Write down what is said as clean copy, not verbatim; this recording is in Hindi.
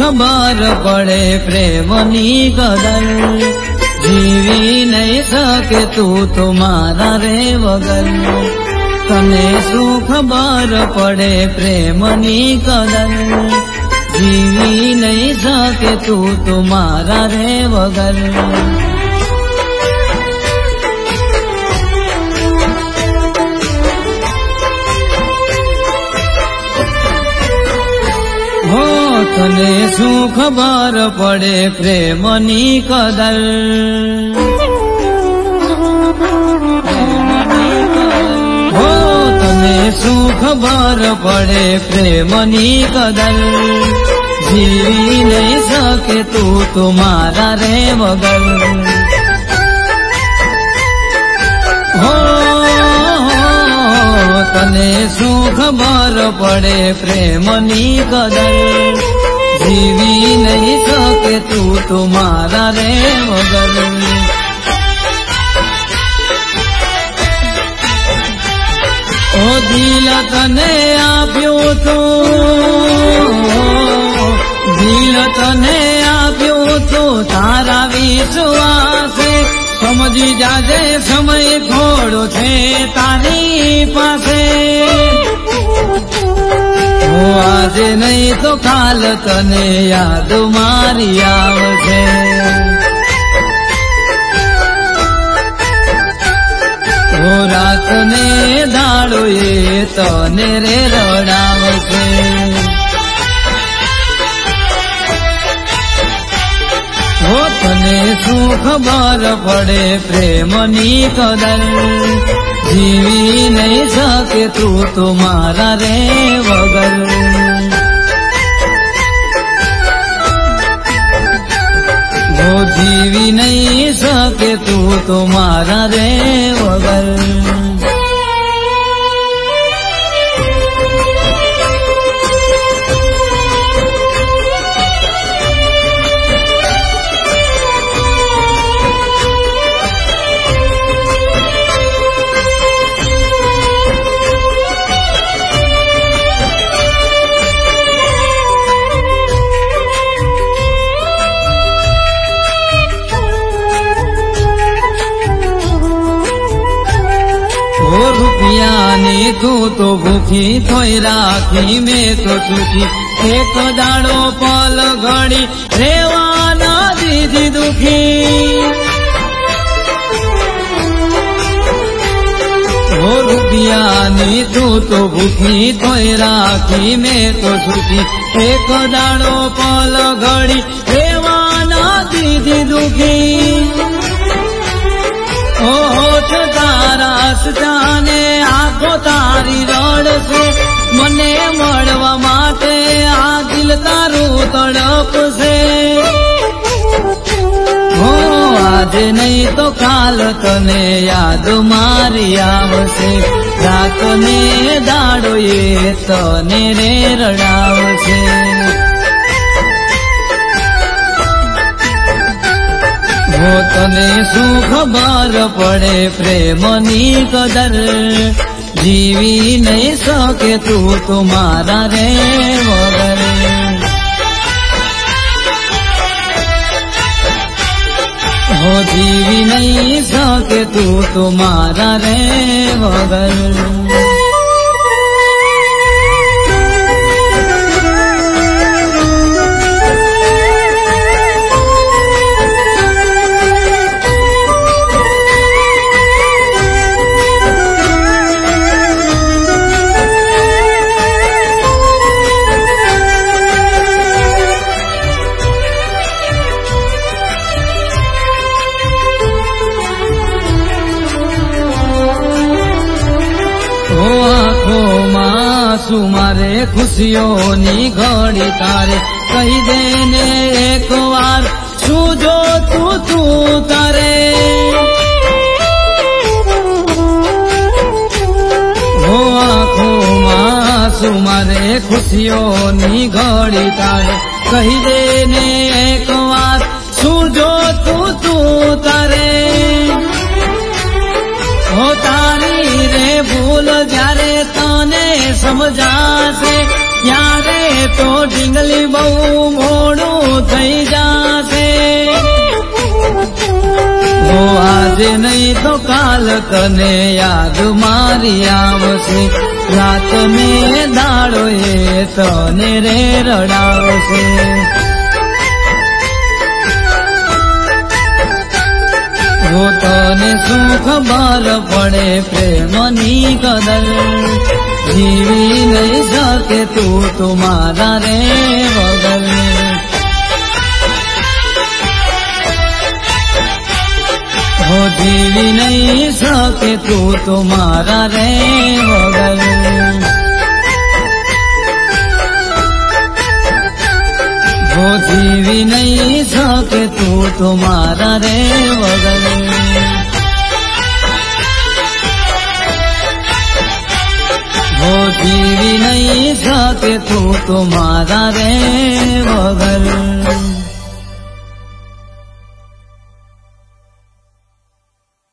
खबर पड़े प्रेमनी कदर, जीवी नहीं सके तू तो मारा रे वगर। तने शू खबर पड़े प्रेमनी कदर, जीवी नहीं सके तू तो मारा रे वगर। हो तने शू खबर पड़े प्रेमनी कदर, हो तने शू खबर पड़े प्रेमनी कदर, जीवी नहीं सके तू तुम्हारा रे वगर। हो तने शू खबर पड़े प्रेमनी कदर, जीवी नहीं सके तू तुम्हारा रे वगर। ओ दिल तने आप्यो तो, दिल तने आप्यो तो तारा विश्वासे, समझी जाजे समय थोड़ो छे तारी पासे। हो आज नहीं तो काल तने याद मारी आवशे। हो रात ने दाड़ो ये तने रे रड़ावशे। हो तने शू खबर पड़े प्रेमनी कदर, जीवी नहीं सके तू तुम्हारा रे वगर। वो जीवी नहीं सके तू तुम्हारा रे वगर। रुपियानी तू तो भूखी थोई राखी मैं तो सुखी, एक दाड़ो पल घड़ी रेवाना दीदी दुखी। हो रुपियानी तू तो भूखी थोई राखी मैं तो सुखी, एक दाड़ो पल घड़ी रेवाना दीदी दुखी। ओ होठ तारा जाने आंखों तारी रड़से, मने मळवा माटे आ दिल तारू तड़प से। हो आज नहीं तो काल तने याद मारी आवशे, रात ने दाड़ो ये तने रे रड़ावशे। हो तने शू खबर पड़े प्रेमनी कदर, जीवी नहीं सके तू तुम्हारा रे वगर। हो जीवी नहीं सके तू तुम्हारा रे वगर। मारे खुशियों घड़ी तारे, कही देने एक बार छूजो तू तारे। हो आँखों मासू मारे खुशियों घड़ी तारे, कही देने एक बार छूजो तू तारे। हो तारी रे भूल जारे तने समझासे, ત્યારે તો ઢીંગલી બહુ મોડું થઈ જાશે હો આજે નહીં તો કાલ તને યાદ મારી આવશે રાત ને દાડો એ તને રે રડાવશે હો તને શું ખબર પડે પ્રેમની કદર જીવી નહીં શકે તું મારા રે વગર હો જીવી નહીં શકે તું મારા રે વગર હો જીવી નહીં શકે તું મારા રે વગર હો જીવી નહીં શકે તું મારા રે વગર